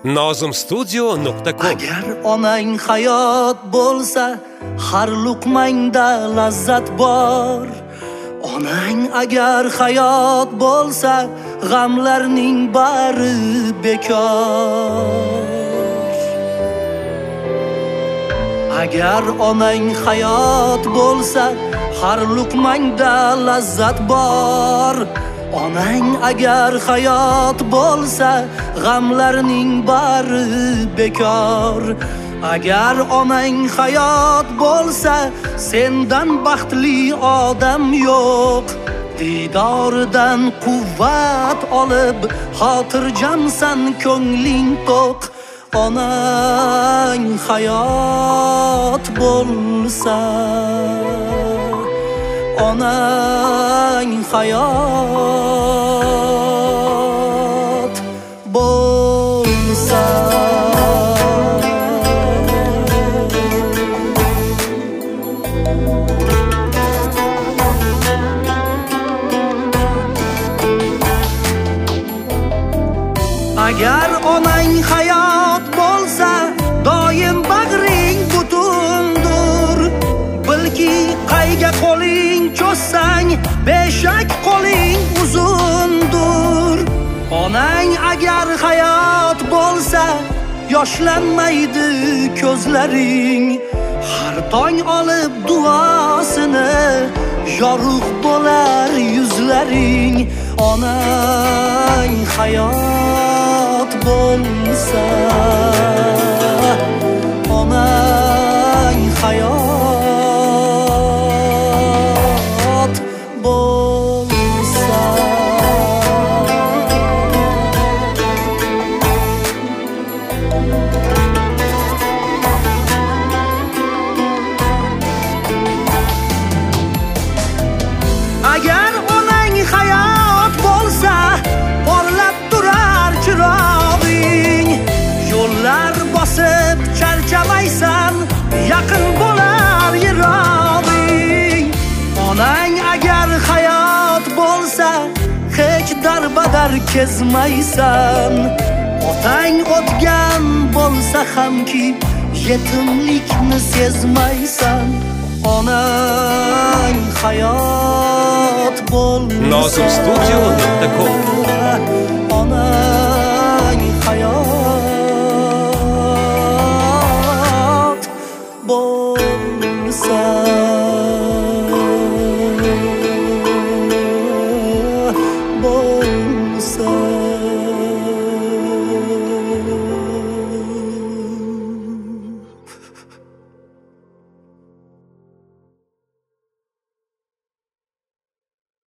nozimstudio.com. Agar onang hayot bo'lsa, har luqmangda lazzat bor. Onang agar hayot bo'lsa, g'amlarning bari bekor. Agar onang hayot bo'lsa, har luqmangda lazzat bor. Onang agar hayot bo'lsa, g'amlarning bari bekor. Agar onang hayot bo'lsa, sendan baxtli odam yo'q. Didoridan quvvat olib, xotirjamsan, ko'ngling to'q. Onang hayot bo'lsa, onang hayot bo'lsa. Agar onang hayot bo'lsa, doim bag'ring butundir. Bilki qayga qo'ling cho'ssang, beshak qo'ling uzundir. Onang agar hayot bo'lsa, yoshlanmaydi ko'zlaring. Har tong olib duosini, yorug' bo'lar yuzlaring. Onang hayot bo'lsa, onang hayot bo'lsa. Agar onang hayot bo'lsa, porlab turar chirog'ing. Yo'llar bosib charchamaysan, yaqin bo'lar yirog'ing. Onang agar hayot bo'lsa, hech darbadar kezmaysan. Otang o'tgan bo'lsa hamki, yetimlikni sezmaysan. Onang hayot bo'lsa, nozimstudio.com. onang hayot bo'lsa.